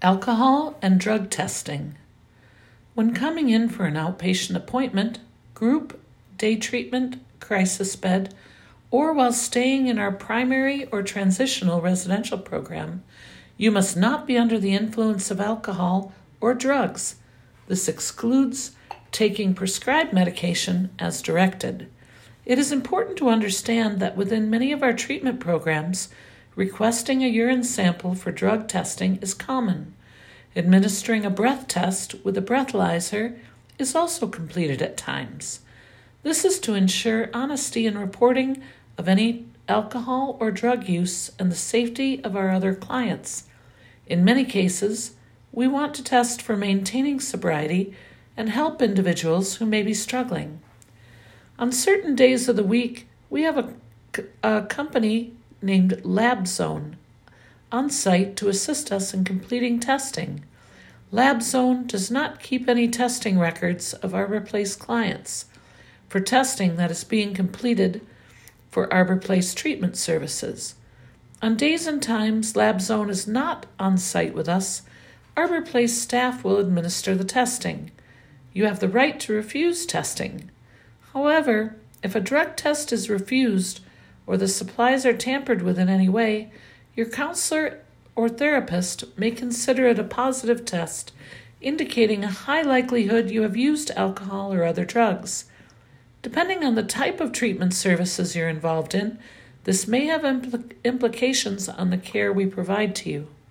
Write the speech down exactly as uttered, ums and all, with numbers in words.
Alcohol and drug testing. When coming in for an outpatient appointment, group, day treatment, crisis bed, or while staying in our primary or transitional residential program, you must not be under the influence of alcohol or drugs. This excludes taking prescribed medication as directed. It is important to understand that within many of our treatment programs, requesting a urine sample for drug testing is common. Administering a breath test with a breathalyzer is also completed at times. This is to ensure honesty in reporting of any alcohol or drug use and the safety of our other clients. In many cases, we want to test for maintaining sobriety and help individuals who may be struggling. On certain days of the week, we have a, a company named LabZone on site to assist us in completing testing. LabZone does not keep any testing records of Arbor Place clients for testing that is being completed for Arbor Place treatment services. On days and times LabZone is not on site with us, Arbor Place staff will administer the testing. You have the right to refuse testing. However, if a drug test is refused or the supplies are tampered with in any way, your counselor or therapist may consider it a positive test, indicating a high likelihood you have used alcohol or other drugs. Depending on the type of treatment services you're involved in, this may have impl- implications on the care we provide to you.